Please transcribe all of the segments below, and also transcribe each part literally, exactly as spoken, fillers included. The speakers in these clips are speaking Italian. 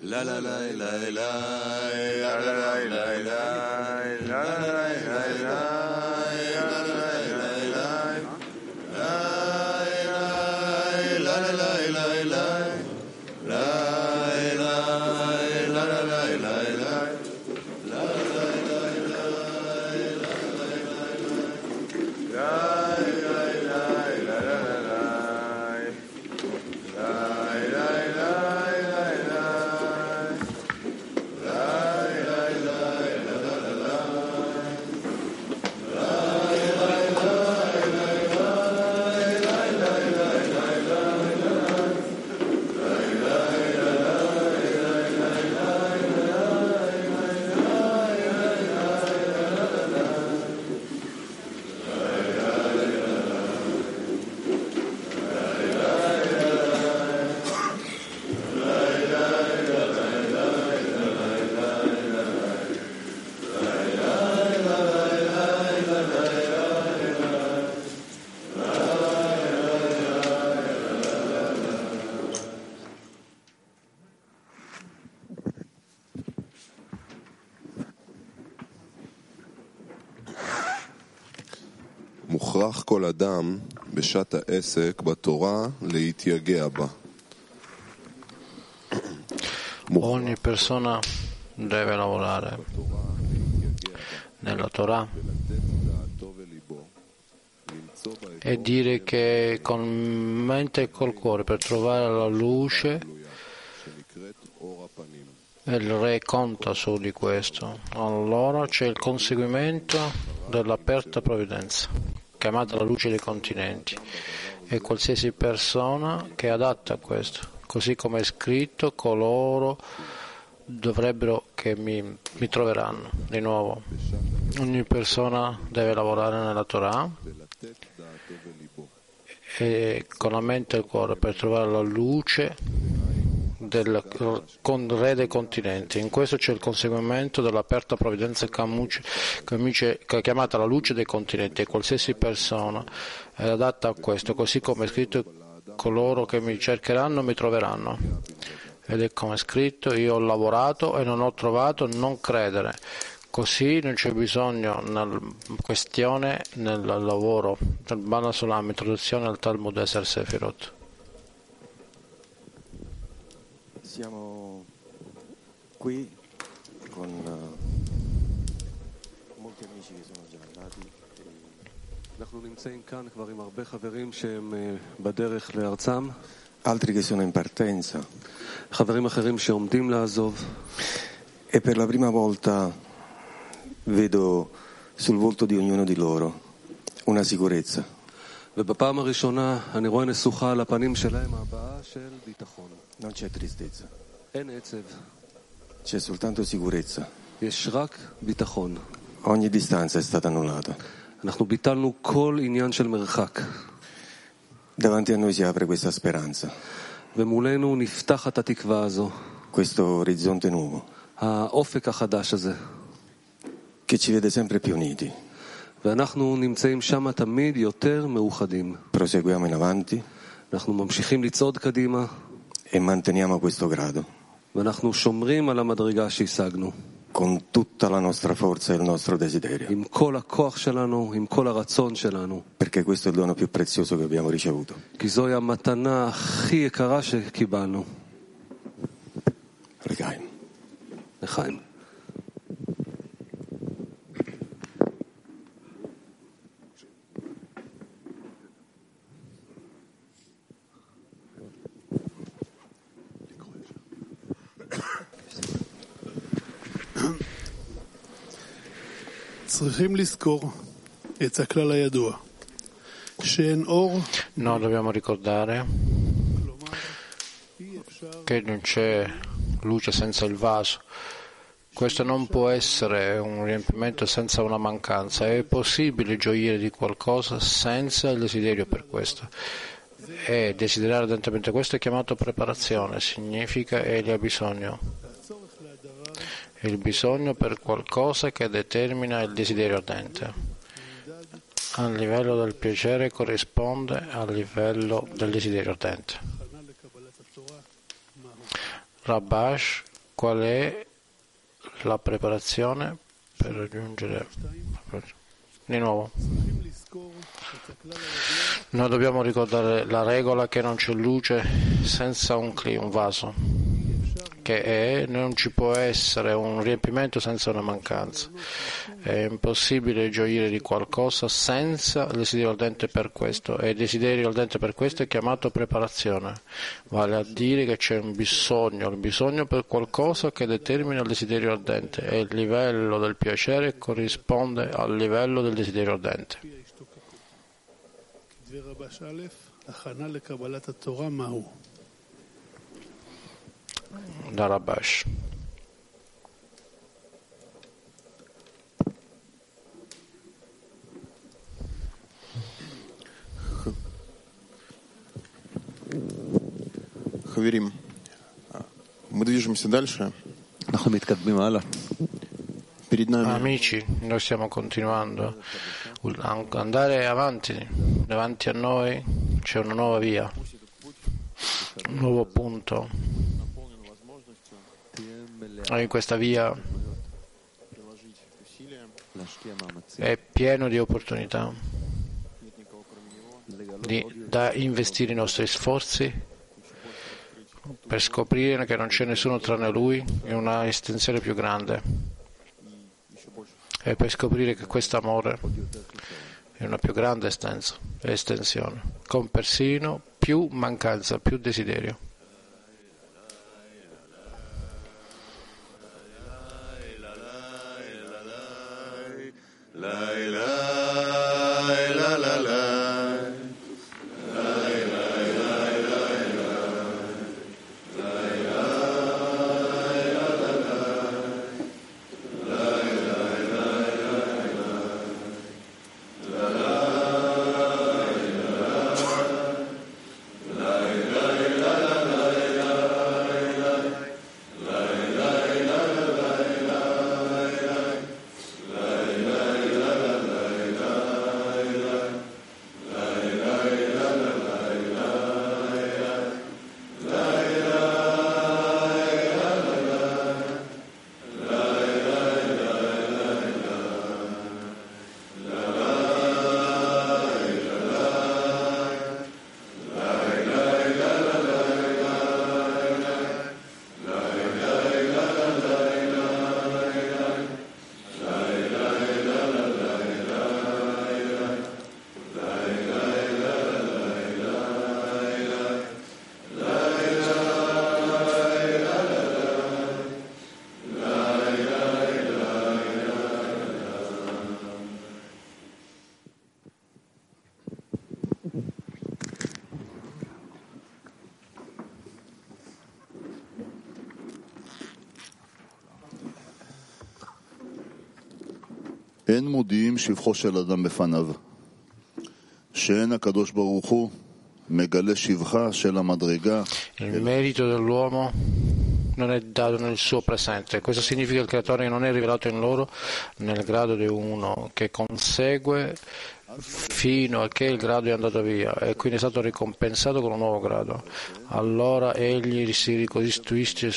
La la la la la la la la la la la מוכרח כל אדם בשעת העסק בתורה להתייגע בה. Ogni persona deve lavorare nella Torah e dire che con mente e col cuore per trovare la luce, e il Re conta su di questo. Allora c'è il conseguimento dell'aperta provvidenza, chiamata la luce dei continenti, e qualsiasi persona che è adatta a questo, così come è scritto, coloro dovrebbero che mi, mi troveranno. Di nuovo, ogni persona deve lavorare nella Torah e con la mente e il cuore per trovare la luce del con re dei continenti. In questo c'è il conseguimento dell'aperta provvidenza chiamata la luce dei continenti, e qualsiasi persona è adatta a questo, così come è scritto, coloro che mi cercheranno mi troveranno. Ed è come è scritto, io ho lavorato e non ho trovato, non credere. Così non c'è bisogno nella questione nel lavoro del Bana Sulam, introduzione al Talmud Eser Sefirot. Siamo qui con uh, molti amici che sono già andati. אנחנו נמצאים כאן כבר עם הרבה חברים שהם בדרך לארצם. Altri che sono in partenza. חברים אחרים שעומדים לעזוב. E per la prima volta vedo sul volto di ognuno di loro una sicurezza. ובפעם הראשונה אני רואה נסוכה על הפנים שלהם הבעה של ביטחון. Non c'è tristezza. אין עצב. C'è soltanto sicurezza. יש רק ביטחון. Ogni distanza è stata annullata. אנחנו ביטלנו כל עניין של מרחק. Davanti a noi si apre questa speranza. ומולנו נפתחת התקווה הזו. Questo orizzonte nuovo. האופק החדש הזה. Che ci vede sempre più uniti. ואנחנו נמצאים שם תמיד יותר מאוחדים. Proseguiamo in avanti. אנחנו ממשיכים לצעוד קדימה. E manteniamo questo grado. ואנחנו שומרים על המדרגה שהשגנו. Con tutta la nostra forza e il nostro desiderio. עם כל הכוח שלנו, עם כל הרצון שלנו. Perché questo è il dono più prezioso che abbiamo ricevuto. כי זוהי המתנה הכי יקרה שקיבלנו. לחיים. לחיים. צריכים לזכור את הכלל הידוע שאין אור. No, dobbiamo ricordare che non c'è luce senza il vaso. Questo non può essere un riempimento senza una mancanza. È possibile gioire di qualcosa senza il desiderio per questo. E desiderare ardentemente questo è chiamato preparazione, significa egli ha bisogno. Il bisogno per qualcosa che determina il desiderio ardente. Al livello del piacere corrisponde al livello del desiderio ardente. Rabash qual è la preparazione per raggiungere. Di nuovo, noi dobbiamo ricordare la regola che non c'è luce senza un cli, un vaso, che è non ci può essere un riempimento senza una mancanza. È impossibile gioire di qualcosa senza il desiderio ardente per questo, e il desiderio ardente per questo è chiamato preparazione, vale a dire che c'è un bisogno, il bisogno per qualcosa che determina il desiderio ardente, e il livello del piacere corrisponde al livello del desiderio ardente. Da Rabash. Хаверим, мы движемся дальше. Перед нами. Amici, noi stiamo continuando a andare avanti. Davanti a noi c'è una nuova via, un nuovo punto. E in questa via è pieno di opportunità di, da investire i nostri sforzi per scoprire che non c'è nessuno tranne Lui in una estensione più grande, e per scoprire che questo amore è una più grande estensione, con persino più mancanza, più desiderio. אין מודיעים שבחו של אדם בפניו, שאין הקדוש ברוך הוא מגלה שבחה של המדרגה. Il merito dell'uomo non è dato nel suo presente. Questo significa che il Creatore non è rivelato in loro nel grado di uno che consegue fino a che il grado è andato via e quindi è stato ricompensato con un nuovo grado. Allora egli si ricostituisce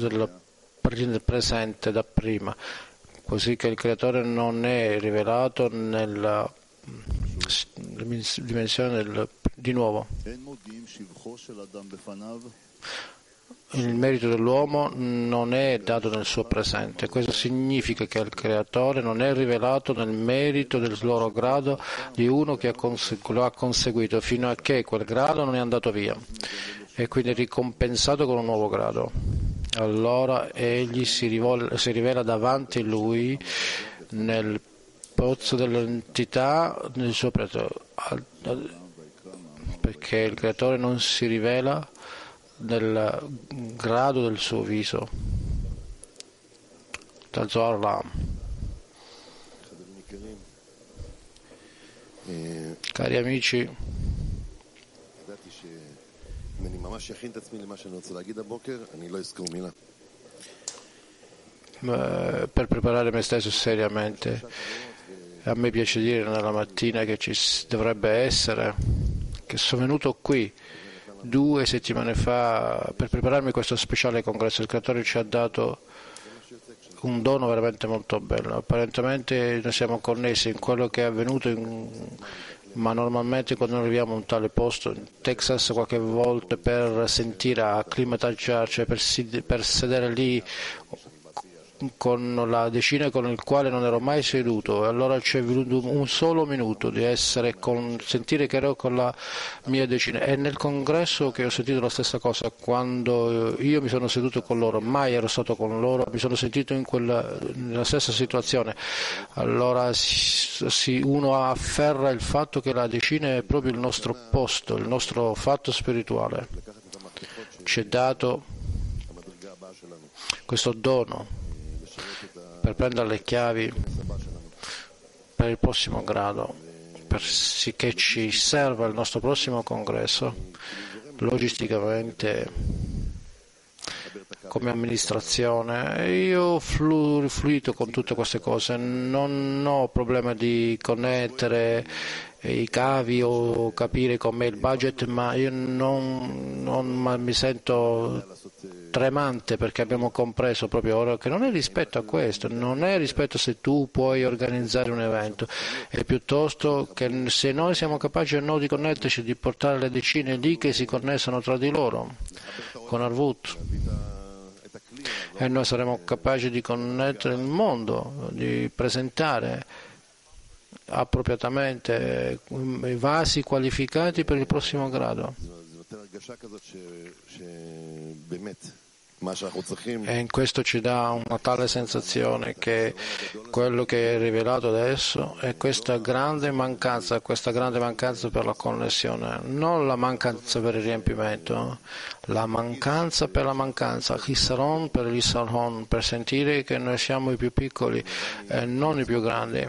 del presente da prima, così che il Creatore non è rivelato nella dimensione del di nuovo. Il merito dell'uomo non è dato nel suo presente. Questo significa che il Creatore non è rivelato nel merito del loro grado di uno che lo ha conseguito fino a che quel grado non è andato via e quindi è ricompensato con un nuovo grado. Allora egli si, rivol- si rivela davanti a lui nel pozzo dell'entità del suo preto, perché il Creatore non si rivela nel grado del suo viso. Dal Zohar Lam. Cari amici, per preparare me stesso seriamente, a me piace dire nella mattina che ci dovrebbe essere, che sono venuto qui Due settimane fa, per prepararmi questo speciale congresso, il Creatore ci ha dato un dono veramente molto bello. Apparentemente noi siamo connessi in quello che è avvenuto, in, ma normalmente quando noi arriviamo a un tale posto, in Texas qualche volta per sentire, acclimataggiarci, per, per sedere lì con la decina con il quale non ero mai seduto, e allora c'è voluto un solo minuto di essere con, sentire che ero con la mia decina. E nel congresso che ho sentito la stessa cosa, quando io mi sono seduto con loro, mai ero stato con loro, mi sono sentito in quella, nella stessa situazione. Allora si, si, uno afferra il fatto che la decina è proprio il nostro posto, il nostro fatto spirituale. Ci è dato questo dono per prendere le chiavi per il prossimo grado, per sì che ci serva il nostro prossimo congresso logisticamente, come amministrazione. Io ho flu, fluito con tutte queste cose, non ho problema di connettere i cavi o capire com'è il budget, ma io non, non ma mi sento tremante perché abbiamo compreso proprio ora che non è rispetto a questo, non è rispetto se tu puoi organizzare un evento, è piuttosto che se noi siamo capaci o no di connetterci, di portare le decine lì che si connessano tra di loro con Arvut, e noi saremo capaci di connettere il mondo, di presentare appropriatamente i vasi qualificati per il prossimo grado. E in questo ci dà una tale sensazione che quello che è rivelato adesso è questa grande mancanza, questa grande mancanza per la connessione, non la mancanza per il riempimento, la mancanza per la mancanza, l'Issaron per l'Issaron, per sentire che noi siamo i più piccoli e non i più grandi.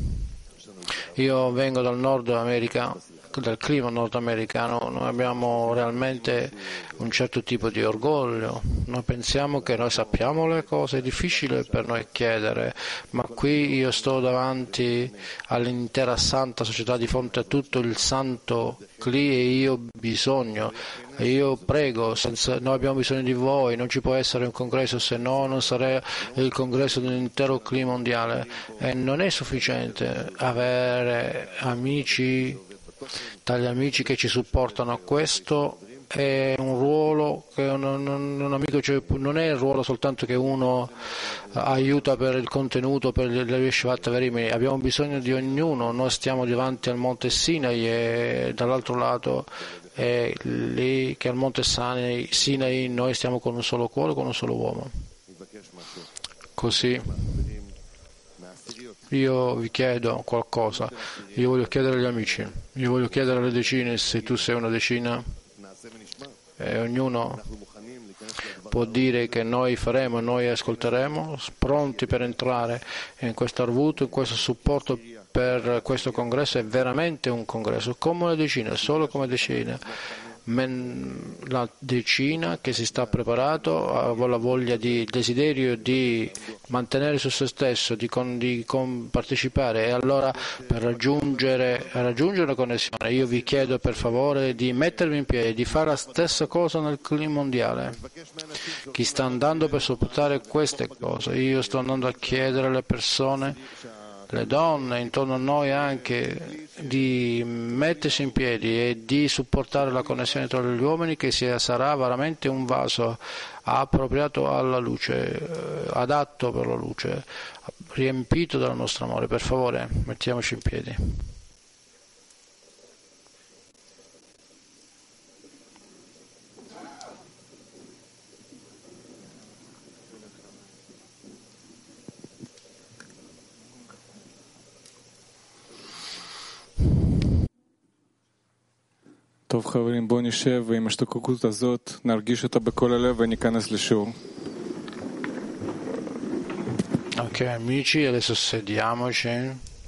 Io vengo dal Nord America, dal clima nordamericano, noi abbiamo realmente un certo tipo di orgoglio, noi pensiamo che noi sappiamo le cose, è difficile per noi chiedere, ma qui io sto davanti all'intera santa società, di fronte a tutto il santo Cli, e io ho bisogno, io prego, senza, noi abbiamo bisogno di voi, non ci può essere un congresso, se no non sarà il congresso dell'intero Cli mondiale, e non è sufficiente avere amici, tagli amici che ci supportano. Questo è un ruolo che un, un, un amico, cioè, non è il ruolo soltanto che uno aiuta per il contenuto, per le Yeshivat Verimini. Abbiamo bisogno di ognuno, noi stiamo davanti al monte Sinai e dall'altro lato è lì che al monte Sinai noi stiamo con un solo cuore, con un solo uomo. Così io vi chiedo qualcosa, io voglio chiedere agli amici, io voglio chiedere alle decine, se tu sei una decina, e ognuno può dire che noi faremo, noi ascolteremo, pronti per entrare in questo arvuto, in questo supporto per questo congresso. È veramente un congresso, come una decina, solo come decina. La decina che si sta preparando ha la voglia di, il desiderio di mantenere su se stesso, di, con, di con partecipare, e allora per raggiungere, raggiungere la connessione io vi chiedo per favore di mettervi in piedi, di fare la stessa cosa nel clima mondiale. Chi sta andando per sopportare queste cose? Io sto andando a chiedere alle persone, le donne intorno a noi anche, di mettersi in piedi e di supportare la connessione tra gli uomini, che sia, sarà veramente un vaso appropriato alla luce, eh, adatto per la luce, riempito dal nostro amore. Per favore, mettiamoci in piedi. טוב חברים, בואו נשב ועם השתוקקות הזאת נרגיש אותה בכל הלב וניכנס לשיעור. Ok amici, adesso sediamoci.